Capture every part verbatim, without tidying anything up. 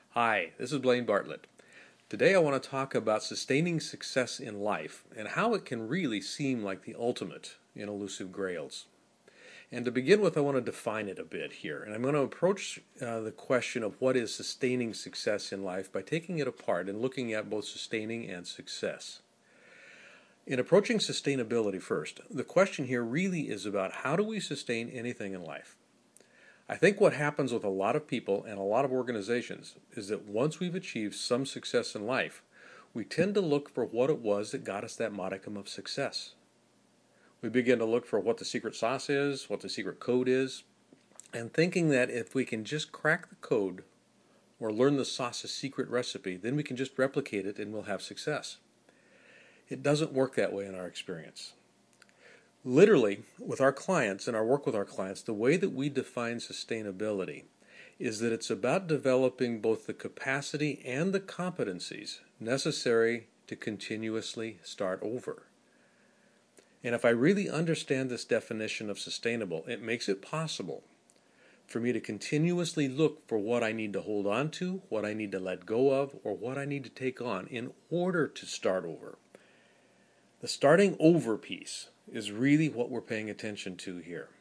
Hi, this is Blaine Bartlett. Today I want to talk about sustaining success in life and how it can really seem like the ultimate in elusive grails. And to begin with, I want to define it a bit here. And I'm going to approach uh, the question of what is sustaining success in life by taking it apart and looking at both sustaining and success. In approaching sustainability first, the question here really is about how do we sustain anything in life? I think what happens with a lot of people and a lot of organizations is that once we've achieved some success in life, we tend to look for what it was that got us that modicum of success. We begin to look for what the secret sauce is, what the secret code is, and thinking that if we can just crack the code or learn the sauce's secret recipe, then we can just replicate it and we'll have success. It doesn't work that way in our experience. Literally, with our clients and our work with our clients, the way that we define sustainability is that it's about developing both the capacity and the competencies necessary to continuously start over. And if I really understand this definition of sustainable, it makes it possible for me to continuously look for what I need to hold on to, what I need to let go of, or what I need to take on in order to start over. The starting over piece is really what we're paying attention to here.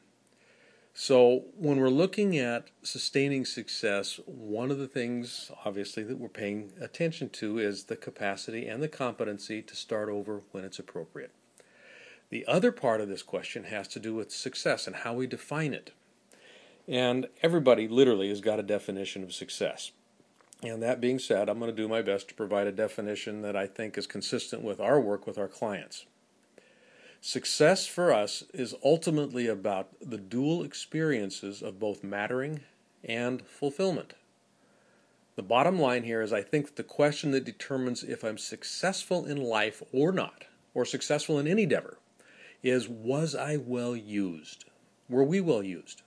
So when we're looking at sustaining success, one of the things, obviously, that we're paying attention to is the capacity and the competency to start over when it's appropriate. The other part of this question has to do with success and how we define it. And everybody literally has got a definition of success. And that being said, I'm going to do my best to provide a definition that I think is consistent with our work with our clients. Success for us is ultimately about the dual experiences of both mattering and fulfillment. The bottom line here is I think that the question that determines if I'm successful in life or not, or successful in any endeavor, is was I well used? Were we well used?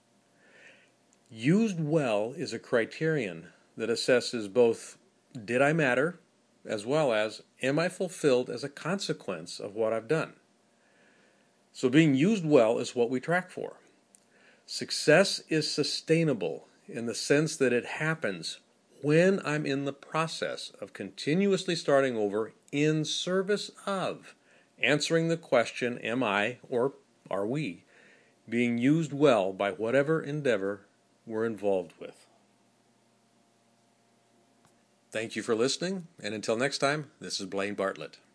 Used well is a criterion that assesses both did I matter as well as am I fulfilled as a consequence of what I've done. So being used well is what we track for. Success is sustainable in the sense that it happens when I'm in the process of continuously starting over in service of answering the question, am I, or are we, being used well by whatever endeavor we're involved with. Thank you for listening, and until next time, this is Blaine Bartlett.